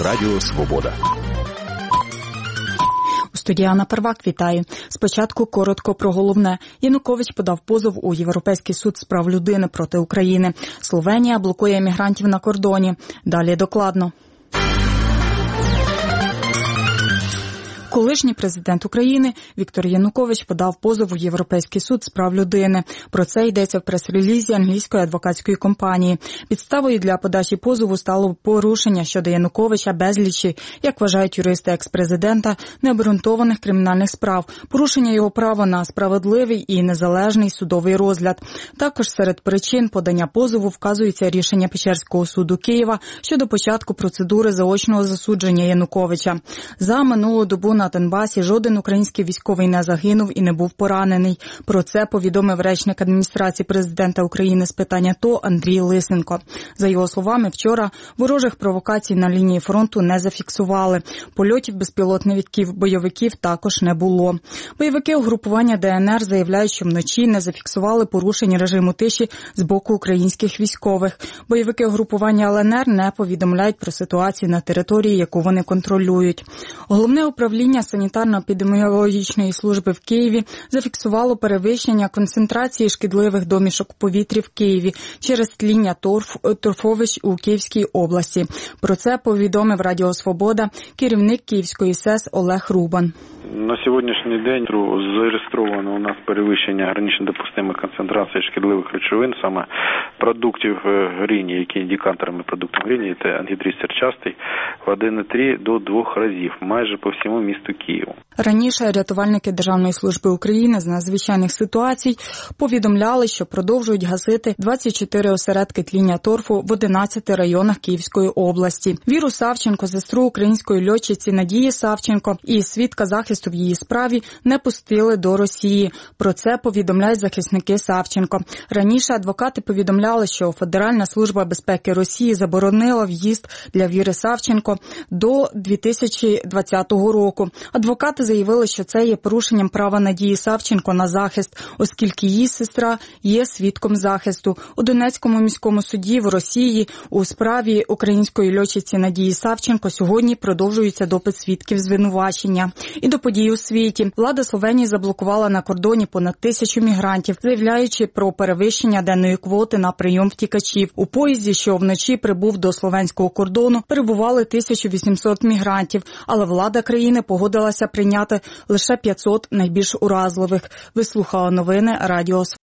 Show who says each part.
Speaker 1: Радіо Свобода.
Speaker 2: Студія Анна Первак вітає. Спочатку коротко про головне. Янукович подав позов у Європейський суд з прав людини проти України. Словенія блокує емігрантів на кордоні. Далі докладно. Колишній президент України Віктор Янукович подав позов у Європейський суд з прав людини. Про це йдеться в прес-релізі англійської адвокатської компанії. Підставою для подачі позову стало порушення щодо Януковича безлічі, як вважають юристи екс-президента, необґрунтованих кримінальних справ, порушення його права на справедливий і незалежний судовий розгляд. Також серед причин подання позову вказується рішення Печерського суду Києва щодо початку процедури заочного засудження Януковича. За минулу добу на Донбасі жоден український військовий не загинув і не був поранений. Про це повідомив речник адміністрації президента України з питань АТО Андрій Лисенко. За його словами, вчора ворожих провокацій на лінії фронту не зафіксували. Польотів безпілотників бойовиків також не було. Бойовики угрупування ДНР заявляють, що вночі не зафіксували порушень режиму тиші з боку українських військових. Бойовики угрупування ЛНР не повідомляють про ситуацію на території, яку вони контролюють. Головне управління санітарно-епідеміологічної служби в Києві зафіксувало перевищення концентрації шкідливих домішок в повітрі в Києві через тління торфовищ у Київській області. Про це повідомив Радіо Свобода керівник Київської СЕС Олег Рубан.
Speaker 3: На сьогоднішній день зареєстровано у нас перевищення гранично допустимої концентрації шкідливих речовин, саме продуктів горіння, які індикаторами продуктів горіння, це ангідрид сірчастий, в 1,3 до 2 разів, майже по всьому місту Києву.
Speaker 2: Раніше рятувальники Державної служби України з надзвичайних ситуацій повідомляли, що продовжують гасити 24 осередки тління торфу в 11 районах Київської області. Віру Савченко, сестру української льотчиці Надії Савченко і свідка захисту в її справі не пустили до Росії. Про це повідомляють захисники Савченко. Раніше адвокати повідомляли, що Федеральна служба безпеки Росії заборонила в'їзд для Віри Савченко до 2020 року. Адвокати заявили, що це є порушенням права Надії Савченко на захист, оскільки її сестра є свідком захисту. У Донецькому міському суді в Росії у справі української льотчиці Надії Савченко сьогодні продовжується допит свідків звинувачення. І до подій у світі. Влада Словенії заблокувала на кордоні понад 1000 мігрантів, заявляючи про перевищення денної квоти на прийом втікачів. У поїзді, що вночі прибув до словенського кордону, перебували 1800 мігрантів, але влада країни погодилася прийняти лише 500 найбільш уразливих. Ви слухали новини Радіо